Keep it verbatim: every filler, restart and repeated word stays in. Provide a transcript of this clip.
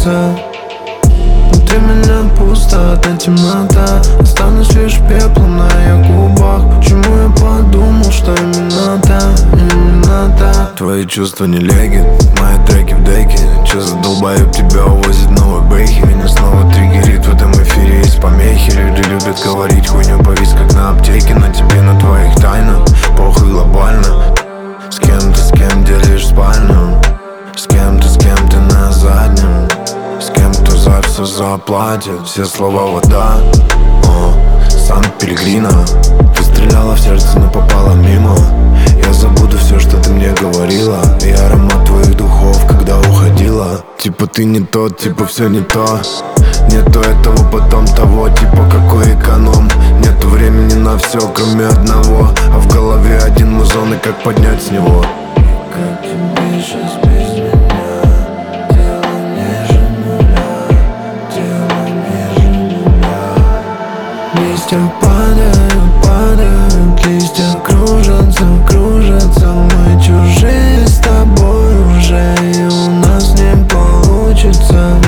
получится. Внутри меня пустота, темнота, останусь лишь пеплом на ее губах. Почему я подумал, что именно та, именно та? Твои чувства не легит, мои треки в деке. Че за долбоеб тебя увозит новые брейки? Меня снова триггерит, в этом эфире есть помехи. Люди любят говорить хуйню, повис как на аптеке. На тебе, на твоих тайнах, похуй глобально. С кем ты, с кем делишь спальню? С кем ты, с кем ты на заднем? С кем кто за все заплатит? Все слова вода, о, Сан-Пелегрино. Ты стреляла в сердце, но попала мимо. Я забуду все, что ты мне говорила. И аромат твоих духов, когда уходила. Типа ты не тот, типа все не то. Нету этого, потом того. Типа какой эконом. Нету времени на все, кроме одного. А в голове один музон, и как поднять с него. Как тебе сейчас без меня? Дело ниже нуля, дело ниже нуля. Листья падают, падают, листья кружатся, кружатся. Мы чужие с тобой уже, и у нас не получится.